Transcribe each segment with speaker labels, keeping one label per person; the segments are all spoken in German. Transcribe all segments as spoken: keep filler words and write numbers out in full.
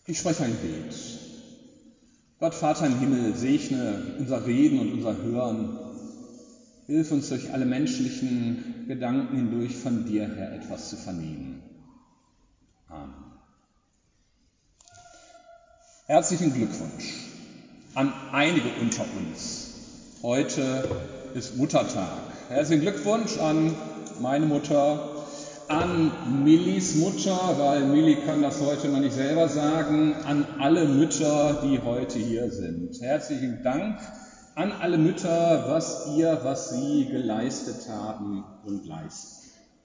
Speaker 1: Ich spreche ein Gebet. Gott, Vater im Himmel, segne unser Reden und unser Hören. Hilf uns durch alle menschlichen Gedanken hindurch von dir her etwas zu vernehmen. Amen. Herzlichen Glückwunsch an einige unter uns. Heute ist Muttertag. Herzlichen Glückwunsch an meine Mutter, an Millis Mutter, weil Milli kann das heute noch nicht selber sagen, an alle Mütter, die heute hier sind. Herzlichen Dank an alle Mütter, was ihr, was sie geleistet haben und leisten.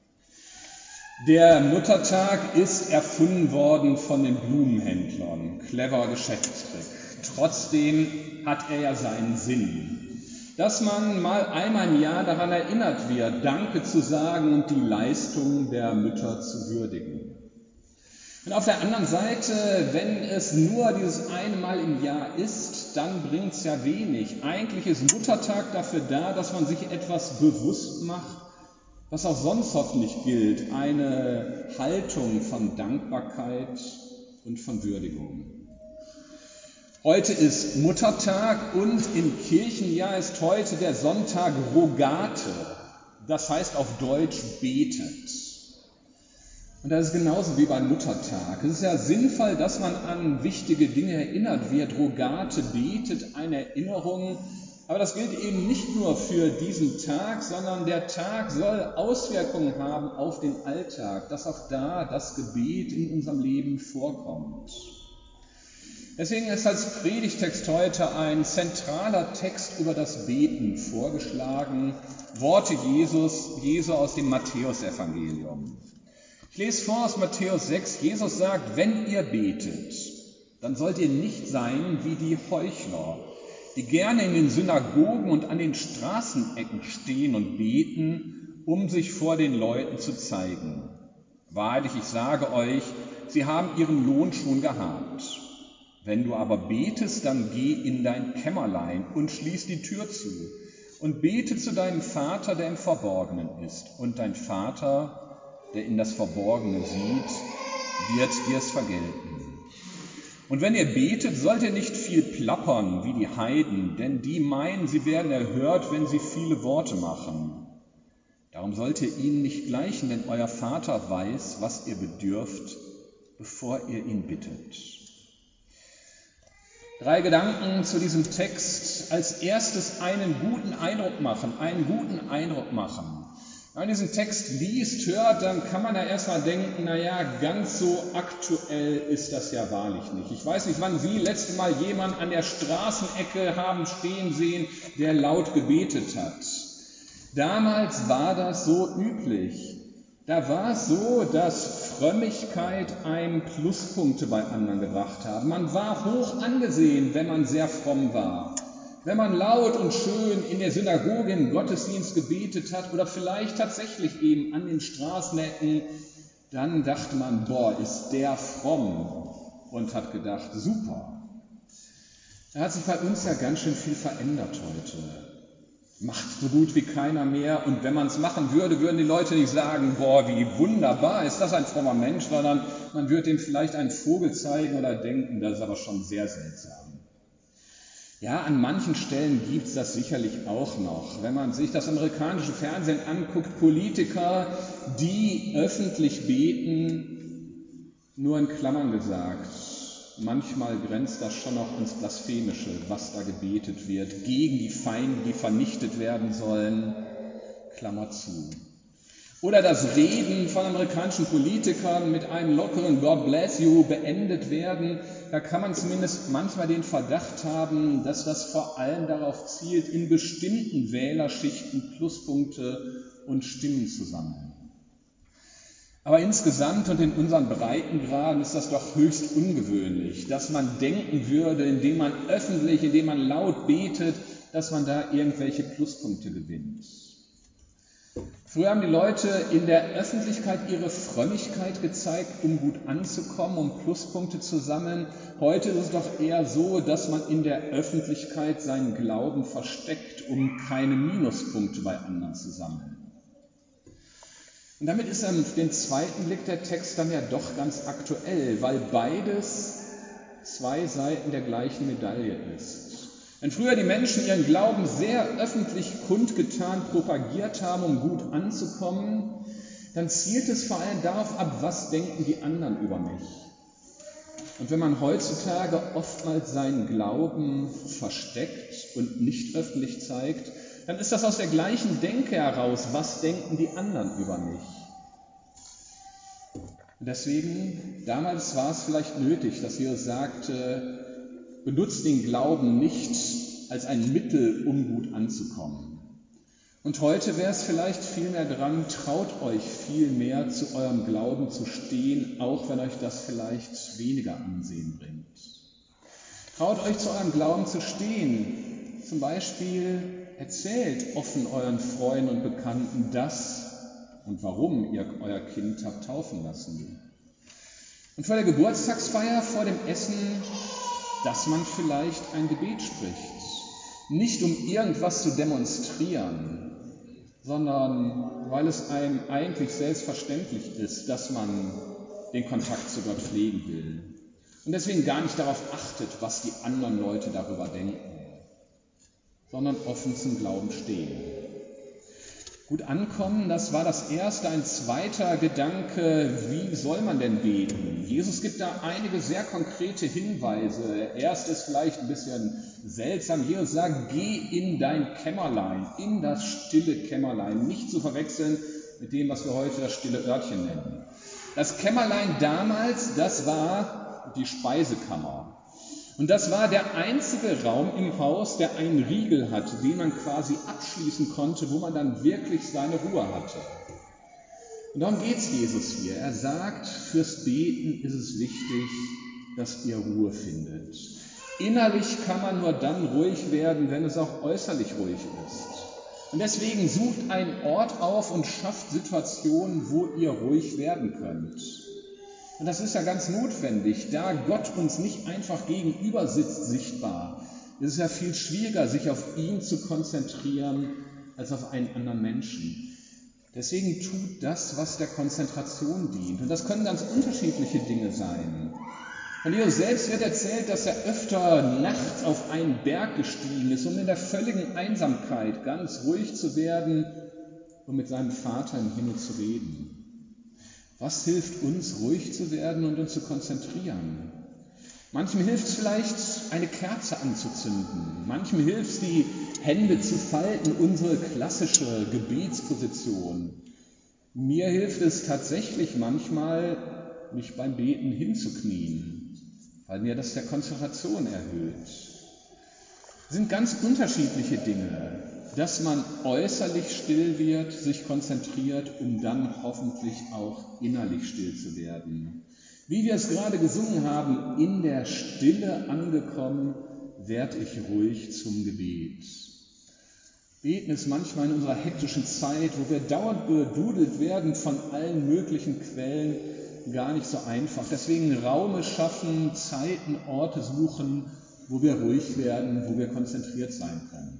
Speaker 1: Der Muttertag ist erfunden worden von den Blumenhändlern. Cleverer Geschäftstrick. Trotzdem hat er ja seinen Sinn. Dass man mal einmal im Jahr daran erinnert wird, Danke zu sagen und die Leistung der Mütter zu würdigen. Und auf der anderen Seite, wenn es nur dieses eine Mal im Jahr ist, dann bringt es ja wenig. Eigentlich ist Muttertag dafür da, dass man sich etwas bewusst macht, was auch sonst hoffentlich gilt, eine Haltung von Dankbarkeit und von Würdigung. Heute ist Muttertag und im Kirchenjahr ist heute der Sonntag Rogate, das heißt auf Deutsch betet. Und das ist genauso wie beim Muttertag. Es ist ja sinnvoll, dass man an wichtige Dinge erinnert wird. Rogate betet, eine Erinnerung. Aber das gilt eben nicht nur für diesen Tag, sondern der Tag soll Auswirkungen haben auf den Alltag, dass auch da das Gebet in unserem Leben vorkommt. Deswegen ist als Predigtext heute ein zentraler Text über das Beten vorgeschlagen, Worte Jesus, Jesu aus dem Matthäusevangelium. Ich lese vor aus Matthäus sechs, Jesus sagt, wenn ihr betet, dann sollt ihr nicht sein wie die Heuchler, die gerne in den Synagogen und an den Straßenecken stehen und beten, um sich vor den Leuten zu zeigen. Wahrlich, ich sage euch, sie haben ihren Lohn schon gehabt. Wenn du aber betest, dann geh in dein Kämmerlein und schließ die Tür zu und bete zu deinem Vater, der im Verborgenen ist. Und dein Vater, der in das Verborgene sieht, wird dir es vergelten. Und wenn ihr betet, sollt ihr nicht viel plappern wie die Heiden, denn die meinen, sie werden erhört, wenn sie viele Worte machen. Darum sollt ihr ihnen nicht gleichen, denn euer Vater weiß, was ihr bedürft, bevor ihr ihn bittet. Drei Gedanken zu diesem Text. Als erstes einen guten Eindruck machen, einen guten Eindruck machen. Wenn man diesen Text liest, hört, dann kann man ja erstmal denken, naja, ganz so aktuell ist das ja wahrlich nicht. Ich weiß nicht, wann Sie letzte Mal jemanden an der Straßenecke haben stehen sehen, der laut gebetet hat. Damals war das so üblich. Da war es so, dass Frömmigkeit einem Pluspunkte bei anderen gebracht hat. Man war hoch angesehen, wenn man sehr fromm war. Wenn man laut und schön in der Synagoge im Gottesdienst gebetet hat oder vielleicht tatsächlich eben an den Straßenecken, dann dachte man, boah, ist der fromm, und hat gedacht, super. Da hat sich bei uns ja ganz schön viel verändert heute. Macht so gut wie keiner mehr, und wenn man es machen würde, würden die Leute nicht sagen, boah, wie wunderbar, ist das ein frommer Mensch, sondern man würde ihm vielleicht einen Vogel zeigen oder denken, das ist aber schon sehr seltsam. Ja, an manchen Stellen gibt es das sicherlich auch noch. Wenn man sich das amerikanische Fernsehen anguckt, Politiker, die öffentlich beten, nur in Klammern gesagt, manchmal grenzt das schon noch ans Blasphemische, was da gebetet wird, gegen die Feinde, die vernichtet werden sollen, Klammer zu. Oder das Reden von amerikanischen Politikern mit einem lockeren God bless you beendet werden, da kann man zumindest manchmal den Verdacht haben, dass das vor allem darauf zielt, in bestimmten Wählerschichten Pluspunkte und Stimmen zu sammeln. Aber insgesamt und in unseren Breitengraden ist das doch höchst ungewöhnlich, dass man denken würde, indem man öffentlich, indem man laut betet, dass man da irgendwelche Pluspunkte gewinnt. Früher haben die Leute in der Öffentlichkeit ihre Frömmigkeit gezeigt, um gut anzukommen, um Pluspunkte zu sammeln. Heute ist es doch eher so, dass man in der Öffentlichkeit seinen Glauben versteckt, um keine Minuspunkte bei anderen zu sammeln. Und damit ist auf den zweiten Blick der Text dann ja doch ganz aktuell, weil beides zwei Seiten der gleichen Medaille ist. Wenn früher die Menschen ihren Glauben sehr öffentlich kundgetan, propagiert haben, um gut anzukommen, dann zielt es vor allem darauf ab, was denken die anderen über mich. Und wenn man heutzutage oftmals seinen Glauben versteckt und nicht öffentlich zeigt, dann ist das aus der gleichen Denke heraus, was denken die anderen über mich. Und deswegen, damals war es vielleicht nötig, dass Jesus sagte, benutzt den Glauben nicht als ein Mittel, um gut anzukommen. Und heute wäre es vielleicht viel mehr dran, traut euch viel mehr zu eurem Glauben zu stehen, auch wenn euch das vielleicht weniger Ansehen bringt. Traut euch zu eurem Glauben zu stehen. Zum Beispiel erzählt offen euren Freunden und Bekannten das und warum ihr euer Kind habt taufen lassen. Und vor der Geburtstagsfeier, vor dem Essen, dass man vielleicht ein Gebet spricht. Nicht um irgendwas zu demonstrieren, sondern weil es einem eigentlich selbstverständlich ist, dass man den Kontakt zu Gott pflegen will. Und deswegen gar nicht darauf achtet, was die anderen Leute darüber denken, sondern offen zum Glauben stehen. Gut ankommen, das war das erste. Ein zweiter Gedanke, wie soll man denn beten? Jesus gibt da einige sehr konkrete Hinweise. Der erste ist vielleicht ein bisschen seltsam. Jesus sagt, geh in dein Kämmerlein, in das stille Kämmerlein. Nicht zu verwechseln mit dem, was wir heute das stille Örtchen nennen. Das Kämmerlein damals, das war die Speisekammer. Und das war der einzige Raum im Haus, der einen Riegel hatte, den man quasi abschließen konnte, wo man dann wirklich seine Ruhe hatte. Und darum geht es Jesus hier. Er sagt, fürs Beten ist es wichtig, dass ihr Ruhe findet. Innerlich kann man nur dann ruhig werden, wenn es auch äußerlich ruhig ist. Und deswegen sucht einen Ort auf und schafft Situationen, wo ihr ruhig werden könnt. Und das ist ja ganz notwendig, da Gott uns nicht einfach gegenüber sitzt, sichtbar. Es ist ja viel schwieriger, sich auf ihn zu konzentrieren, als auf einen anderen Menschen. Deswegen tut das, was der Konzentration dient. Und das können ganz unterschiedliche Dinge sein. Von Jesus selbst wird erzählt, dass er öfter nachts auf einen Berg gestiegen ist, um in der völligen Einsamkeit ganz ruhig zu werden und mit seinem Vater im Himmel zu reden. Was hilft uns, ruhig zu werden und uns zu konzentrieren? Manchem hilft es vielleicht, eine Kerze anzuzünden. Manchem hilft es, die Hände zu falten, unsere klassische Gebetsposition. Mir hilft es tatsächlich manchmal, mich beim Beten hinzuknien, weil mir das der Konzentration erhöht. Es sind ganz unterschiedliche Dinge, dass man äußerlich still wird, sich konzentriert, um dann hoffentlich auch innerlich still zu werden. Wie wir es gerade gesungen haben, in der Stille angekommen, werd ich ruhig zum Gebet. Beten ist manchmal in unserer hektischen Zeit, wo wir dauernd bedudelt werden von allen möglichen Quellen, gar nicht so einfach. Deswegen Raume schaffen, Zeiten, Orte suchen, wo wir ruhig werden, wo wir konzentriert sein können.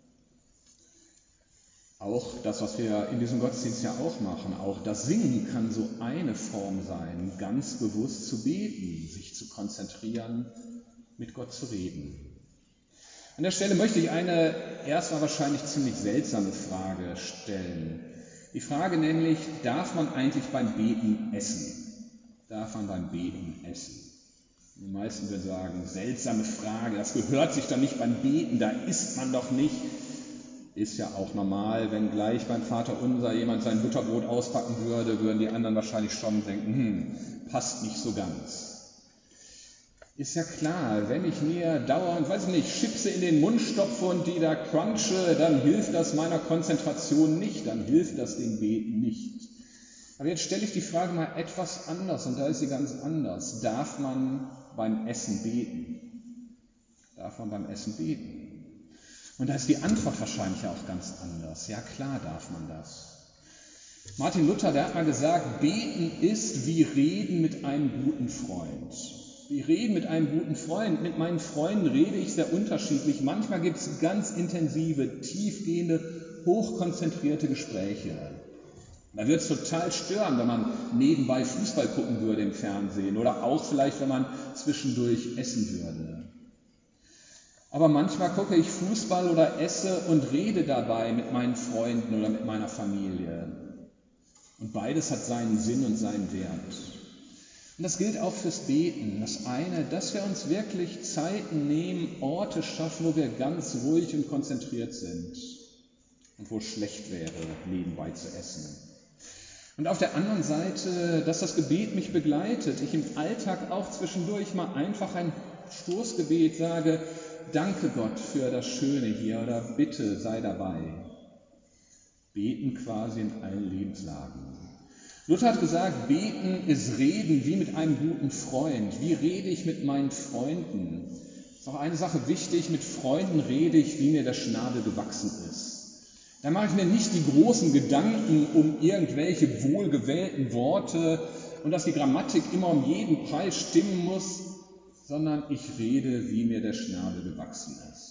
Speaker 1: Auch das, was wir in diesem Gottesdienst ja auch machen, auch das Singen kann so eine Form sein, ganz bewusst zu beten, sich zu konzentrieren, mit Gott zu reden. An der Stelle möchte ich eine erstmal wahrscheinlich ziemlich seltsame Frage stellen. Die Frage nämlich, darf man eigentlich beim Beten essen? Darf man beim Beten essen? Die meisten würden sagen, seltsame Frage, das gehört sich doch nicht beim Beten, da isst man doch nicht. Ist ja auch normal, wenn gleich beim Vaterunser jemand sein Butterbrot auspacken würde, würden die anderen wahrscheinlich schon denken, hm, passt nicht so ganz. Ist ja klar, wenn ich mir dauernd, weiß ich nicht, Chipse in den Mund stopfe und die da crunche, dann hilft das meiner Konzentration nicht, dann hilft das dem Beten nicht. Aber jetzt stelle ich die Frage mal etwas anders und da ist sie ganz anders. Darf man beim Essen beten? Darf man beim Essen beten? Und da ist die Antwort wahrscheinlich auch ganz anders. Ja, klar darf man das. Martin Luther, der hat mal gesagt, beten ist wie reden mit einem guten Freund. Wie reden mit einem guten Freund. Mit meinen Freunden rede ich sehr unterschiedlich. Manchmal gibt es ganz intensive, tiefgehende, hochkonzentrierte Gespräche. Da wird es total stören, wenn man nebenbei Fußball gucken würde im Fernsehen oder auch vielleicht, wenn man zwischendurch essen würde. Aber manchmal gucke ich Fußball oder esse und rede dabei mit meinen Freunden oder mit meiner Familie. Und beides hat seinen Sinn und seinen Wert. Und das gilt auch fürs Beten. Das eine, dass wir uns wirklich Zeiten nehmen, Orte schaffen, wo wir ganz ruhig und konzentriert sind und wo es schlecht wäre, nebenbei zu essen. Und auf der anderen Seite, dass das Gebet mich begleitet, ich im Alltag auch zwischendurch mal einfach ein Stoßgebet sage, danke Gott für das Schöne hier oder bitte sei dabei. Beten quasi in allen Lebenslagen. Luther hat gesagt, beten ist reden wie mit einem guten Freund. Wie rede ich mit meinen Freunden? Ist auch eine Sache wichtig, mit Freunden rede ich, wie mir der Schnabel gewachsen ist. Da mache ich mir nicht die großen Gedanken um irgendwelche wohlgewählten Worte und dass die Grammatik immer um jeden Preis stimmen muss, sondern ich rede, wie mir der Schnabel gewachsen ist.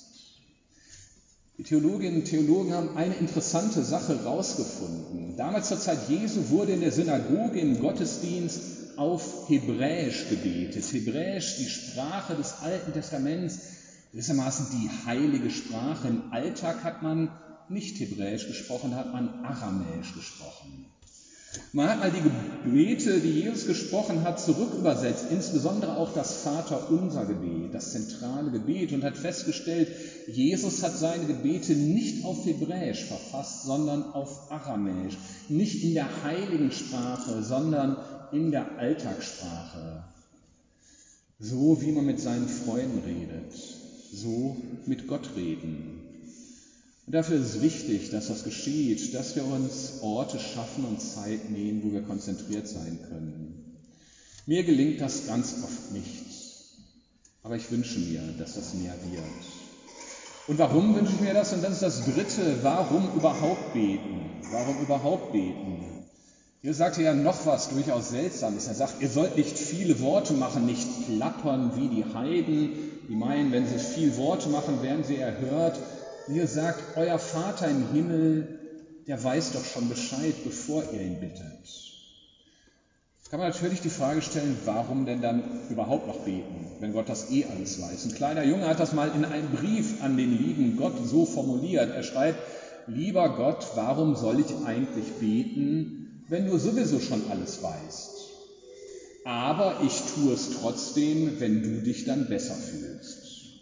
Speaker 1: Die Theologinnen und Theologen haben eine interessante Sache herausgefunden. Damals zur Zeit Jesu wurde in der Synagoge im Gottesdienst auf Hebräisch gebetet. Hebräisch, die Sprache des Alten Testaments, gewissermaßen die heilige Sprache. Im Alltag hat man nicht Hebräisch gesprochen, hat man Aramäisch gesprochen. Man hat mal die Gebete, die Jesus gesprochen hat, zurückübersetzt, insbesondere auch das Vaterunser-Gebet, das zentrale Gebet, und hat festgestellt, Jesus hat seine Gebete nicht auf Hebräisch verfasst, sondern auf Aramäisch. Nicht in der heiligen Sprache, sondern in der Alltagssprache. So wie man mit seinen Freunden redet, so mit Gott reden. Und dafür ist es wichtig, dass das geschieht, dass wir uns Orte schaffen und Zeit nehmen, wo wir konzentriert sein können. Mir gelingt das ganz oft nicht, aber ich wünsche mir, dass das mehr wird. Und warum wünsche ich mir das? Und das ist das Dritte, warum überhaupt beten? Warum überhaupt beten? Hier sagt er ja noch was durchaus Seltsames. Er sagt, ihr sollt nicht viele Worte machen, nicht plappern wie die Heiden. Die meinen, wenn sie viel Worte machen, werden sie erhört. Hier sagt, euer Vater im Himmel, der weiß doch schon Bescheid, bevor ihr ihn bittet. Jetzt kann man natürlich die Frage stellen, warum denn dann überhaupt noch beten, wenn Gott das eh alles weiß. Ein kleiner Junge hat das mal in einem Brief an den lieben Gott so formuliert. Er schreibt, lieber Gott, warum soll ich eigentlich beten, wenn du sowieso schon alles weißt? Aber ich tue es trotzdem, wenn du dich dann besser fühlst.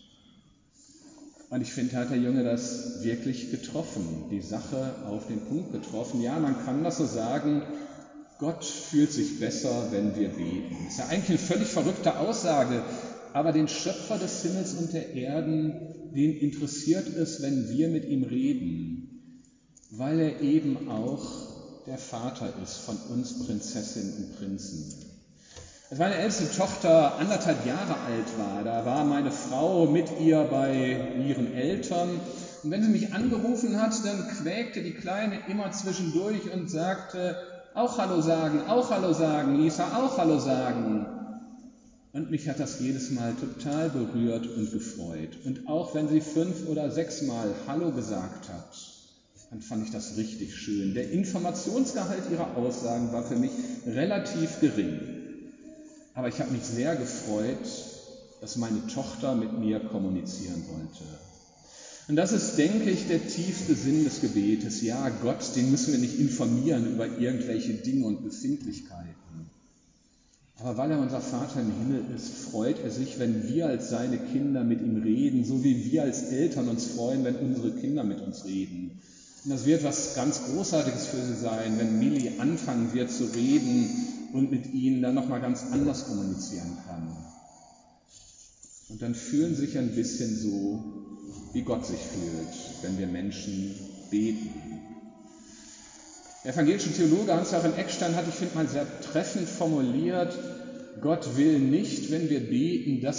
Speaker 1: Und ich finde, hat der Junge das wirklich getroffen, die Sache auf den Punkt getroffen. Ja, man kann das so sagen, Gott fühlt sich besser, wenn wir beten. Das ist ja eigentlich eine völlig verrückte Aussage, aber den Schöpfer des Himmels und der Erden, den interessiert es, wenn wir mit ihm reden, weil er eben auch der Vater ist von uns Prinzessinnen und Prinzen. Als meine älteste Tochter anderthalb Jahre alt war, da war meine Frau mit ihr bei ihren Eltern. Und wenn sie mich angerufen hat, dann quäkte die Kleine immer zwischendurch und sagte, auch Hallo sagen, auch Hallo sagen, Lisa, auch Hallo sagen. Und mich hat das jedes Mal total berührt und gefreut. Und auch wenn sie fünf oder sechs Mal Hallo gesagt hat, dann fand ich das richtig schön. Der Informationsgehalt ihrer Aussagen war für mich relativ gering. Aber ich habe mich sehr gefreut, dass meine Tochter mit mir kommunizieren wollte. Und das ist, denke ich, der tiefste Sinn des Gebetes. Ja, Gott, den müssen wir nicht informieren über irgendwelche Dinge und Befindlichkeiten. Aber weil er unser Vater im Himmel ist, freut er sich, wenn wir als seine Kinder mit ihm reden, so wie wir als Eltern uns freuen, wenn unsere Kinder mit uns reden. Und das wird was ganz Großartiges für sie sein, wenn Milli anfangen wird zu reden und mit ihnen dann nochmal ganz anders kommunizieren kann. Und dann fühlen sie sich ein bisschen so, wie Gott sich fühlt, wenn wir Menschen beten. Der evangelische Theologe Hans-Joachim Eckstein hat, ich finde mal sehr treffend formuliert, Gott will nicht, wenn wir beten, dass